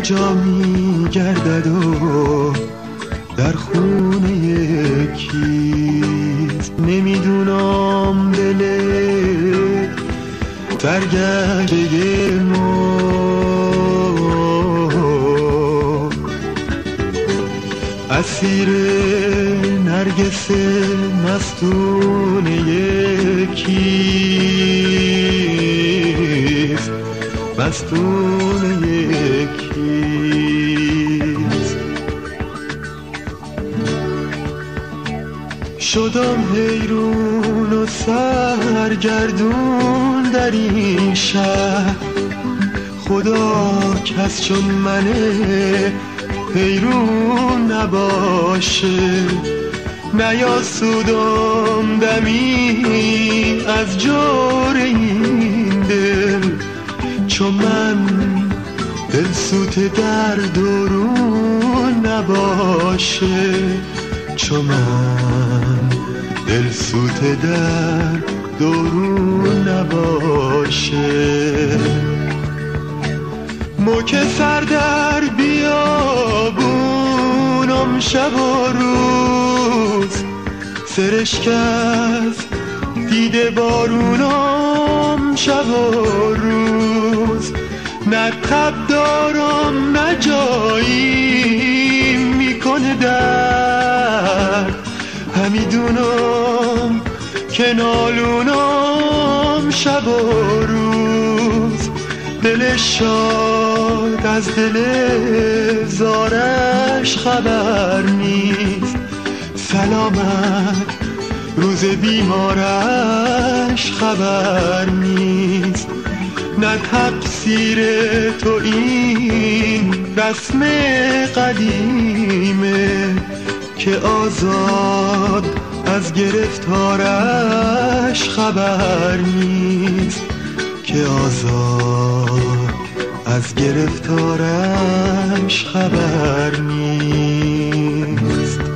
جا می گردد و در خونه یکیست. نمیدونم دل سرگشته ما اسیر نرگس مستون یکیست، مستون یکیست. شدم حیرون و سرگردون در این شهر، خدا کس چون منه حیرون نباشه. نیاسودم دمی از جور این دل، چون من دلسوت در درون نباشه. چون من دلسوت در درون نباشه. موکه سر در بیابونم شب و روز، سرشکست دیده بارونم شب و روز. نه تب دارم نه جایی میکنه درد، همیدونم که نالونم شب و روز. دل شاد از دل زارش خبر نیست، سلامت روز بیمارش خبر نیست. نه تقصیر تو این رسم قدیمه که آزاد از گرفتارش خبر نیست، که آزاد از گرفتارش خبر نیست.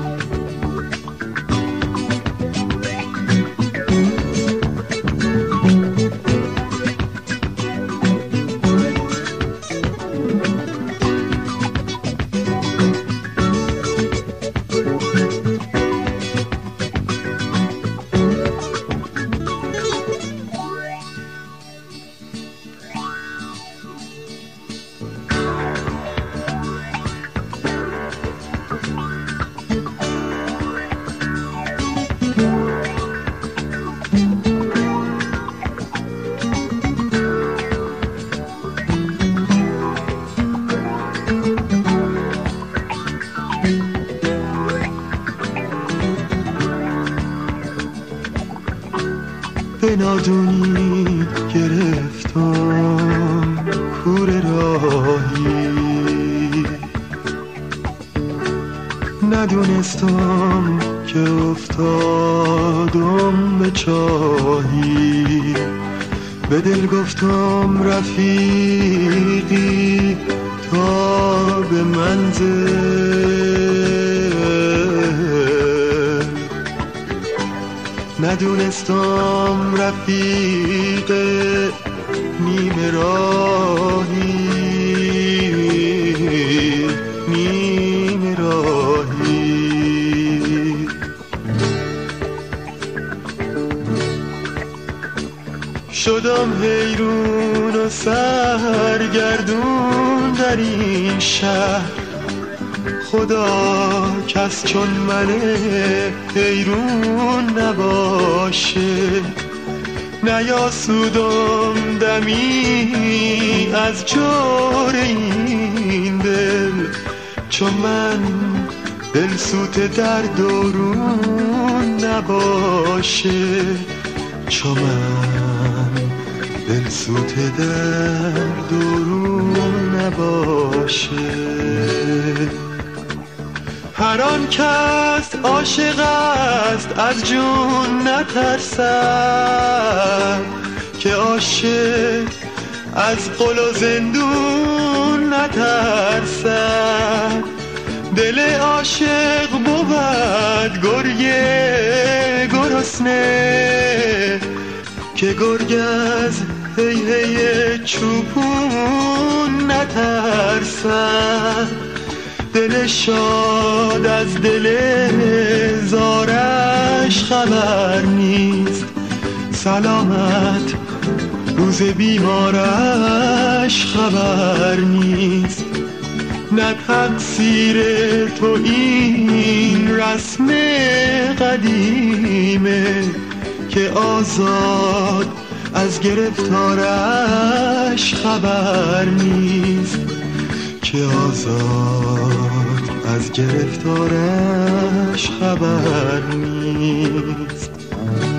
به نادونی گرفتم کوره راهی، ندونستم که افتادم به چاهی. به دل گفتم رفیقی تا به منزل، ندونستم رفیق نیمه راهی، نیمه راهی. شدم حیرون و سرگردون در این شهر، خدا کس چون منه حیرون نباشه. نیاسودم دمی از جور این دل، چون من دلسوت در درون نباشه. چون من دلسوت در درون نباشه. هر آن کس عاشق است از جون نترسد، که عاشق از قل و زندون نترسد. دل عاشق بود گرگ گرسنه، که گرگ از هی هی چوپون نترسد، دل شاد از دل زارش خبر نیست. سلامت روز بیمارش خبر نیست. نه تقصیر تو این رسم قدیمه که آزاد از گرفتارش خبر نیست، که آزاد از گرفتارش خبر نیست.